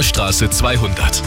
Millerstraße 200.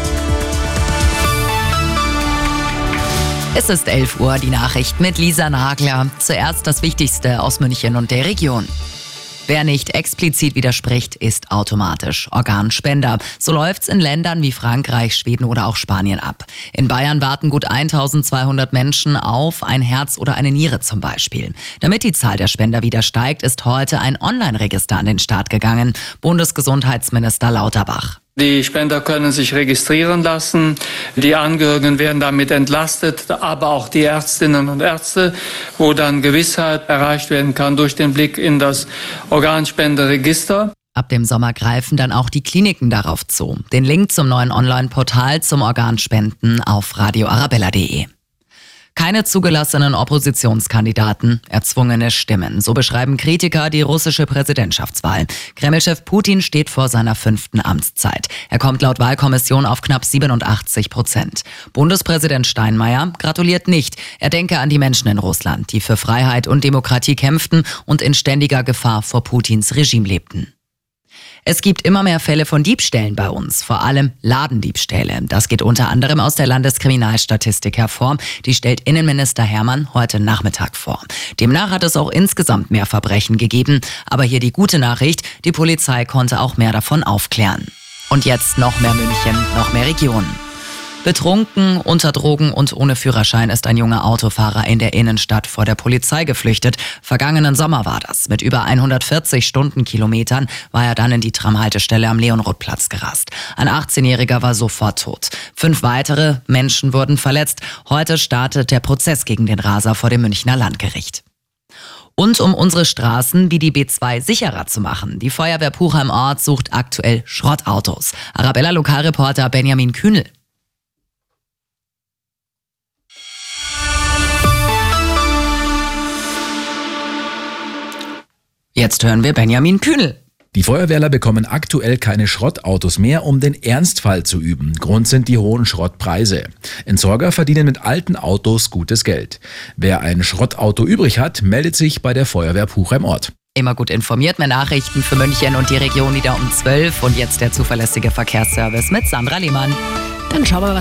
Es ist 11 Uhr, die Nachricht mit Lisa Nagler. Zuerst das Wichtigste aus München und der Region. Wer nicht explizit widerspricht, ist automatisch Organspender. So läuft's in Ländern wie Frankreich, Schweden oder auch Spanien ab. In Bayern warten gut 1200 Menschen auf ein Herz oder eine Niere zum Beispiel. Damit die Zahl der Spender wieder steigt, ist heute ein Online-Register an den Start gegangen. Bundesgesundheitsminister Lauterbach. Die Spender können sich registrieren lassen. Die Angehörigen werden damit entlastet, aber auch die Ärztinnen und Ärzte, wo dann Gewissheit erreicht werden kann durch den Blick in das Organspenderegister. Ab dem Sommer greifen dann auch die Kliniken darauf zu. Den Link zum neuen Online-Portal zum Organspenden auf radioarabella.de. Keine zugelassenen Oppositionskandidaten, erzwungene Stimmen. So beschreiben Kritiker die russische Präsidentschaftswahl. Kreml-Chef Putin steht vor seiner 5. Amtszeit. Er kommt laut Wahlkommission auf knapp 87%. Bundespräsident Steinmeier gratuliert nicht. Er denke an die Menschen in Russland, die für Freiheit und Demokratie kämpften und in ständiger Gefahr vor Putins Regime lebten. Es gibt immer mehr Fälle von Diebstählen bei uns, vor allem Ladendiebstähle. Das geht unter anderem aus der Landeskriminalstatistik hervor. Die stellt Innenminister Hermann heute Nachmittag vor. Demnach hat es auch insgesamt mehr Verbrechen gegeben. Aber hier die gute Nachricht, die Polizei konnte auch mehr davon aufklären. Und jetzt noch mehr München, noch mehr Region. Betrunken, unter Drogen und ohne Führerschein ist ein junger Autofahrer in der Innenstadt vor der Polizei geflüchtet. Vergangenen Sommer war das. Mit über 140 Stundenkilometern war er dann in die Tramhaltestelle am Leonrothplatz gerast. Ein 18-Jähriger war sofort tot. 5 weitere Menschen wurden verletzt. Heute startet der Prozess gegen den Raser vor dem Münchner Landgericht. Und um unsere Straßen wie die B2 sicherer zu machen. Die Feuerwehr Puchheim Ort sucht aktuell Schrottautos. Arabella-Lokalreporter Benjamin Kühnel. Jetzt hören wir Benjamin Kühnel. Die Feuerwehrler bekommen aktuell keine Schrottautos mehr, um den Ernstfall zu üben. Grund sind die hohen Schrottpreise. Entsorger verdienen mit alten Autos gutes Geld. Wer ein Schrottauto übrig hat, meldet sich bei der Feuerwehr Puchheim Ort. Immer gut informiert, mehr Nachrichten für München und die Region wieder um 12. Und jetzt der zuverlässige Verkehrsservice mit Sandra Lehmann. Dann schauen wir mal,